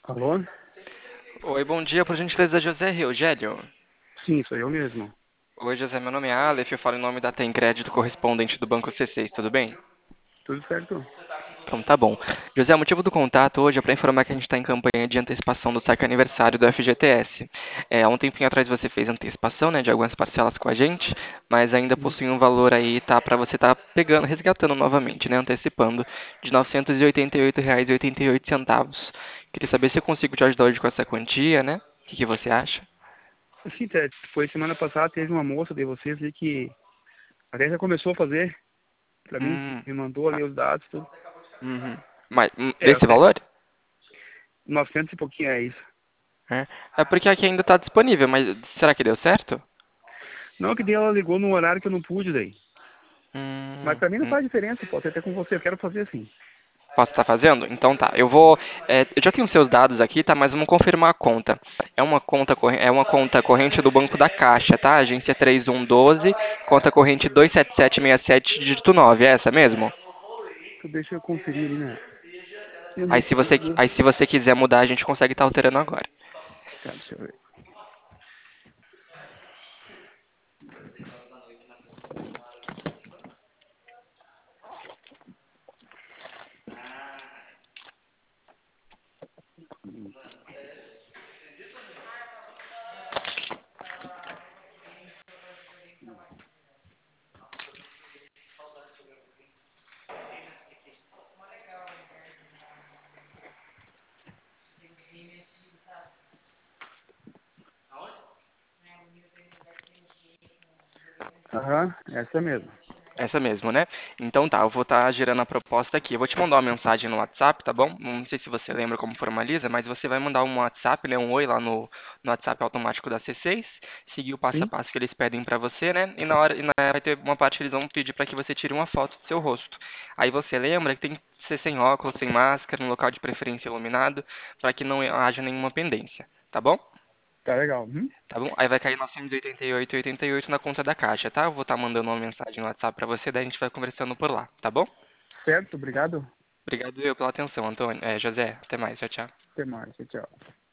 Alô? Oi, bom dia, por gentileza, José Eugênio. Sim, sou eu mesmo. Oi, José, meu nome é Aleph, eu falo em nome da Tem Crédito correspondente do Banco C6, tudo bem? Tudo certo? Então tá bom. José, o motivo do contato hoje é para informar que a gente está em campanha de antecipação do saque aniversário do FGTS. Há um tempinho atrás você fez antecipação, né, de algumas parcelas com a gente, mas ainda Sim. possui um valor aí, tá, para você estar pegando, resgatando novamente, né, antecipando, de R$ 988,88. Queria saber se eu consigo te ajudar hoje com essa quantia, né? O que você acha? Sim, foi semana passada, teve uma moça de vocês ali que até já começou a fazer pra mim, Hum, me mandou ali ah, os dados, tudo. uhum. Mas, É, desse até valor? 900 e pouquinho é isso. É, é porque aqui ainda está disponível, mas será que deu certo? Não, que daí ela ligou num horário que eu não pude daí. Mas Hum, pra mim não hum. faz diferença, pode ser até com você, eu quero fazer assim. Posso estar fazendo? Então tá. Eu vou. Eu já tenho seus dados aqui, tá? Mas vamos confirmar a conta. É uma conta corrente do Banco da Caixa, tá? Agência 3112, conta corrente 27767, dígito 9. É essa mesmo? Então deixa eu conferir ali, né? Aí se você quiser mudar, a gente consegue estar alterando agora. Tá, deixa eu ver. Aham, essa mesmo. Essa mesmo, né? Então tá, eu vou estar gerando a proposta aqui. Eu vou te mandar uma mensagem no WhatsApp, tá bom? Não sei se você lembra como formaliza, mas você vai mandar um WhatsApp, né? Um oi lá no WhatsApp automático da C6, seguir o passo a Sim? passo que eles pedem pra você, né? Vai ter uma parte que eles vão pedir pra que você tire uma foto do seu rosto. Aí você lembra que tem que ser sem óculos, sem máscara, no local de preferência iluminado, pra que não haja nenhuma pendência, tá bom? Tá legal. Uhum. Tá bom? Aí vai cair 988,88 na conta da Caixa, tá? Eu vou estar mandando uma mensagem no WhatsApp pra você, daí a gente vai conversando por lá, tá bom? Certo, obrigado. Obrigado eu pela atenção, Antônio. José, até mais. Tchau, tchau. Até mais, tchau. Tchau.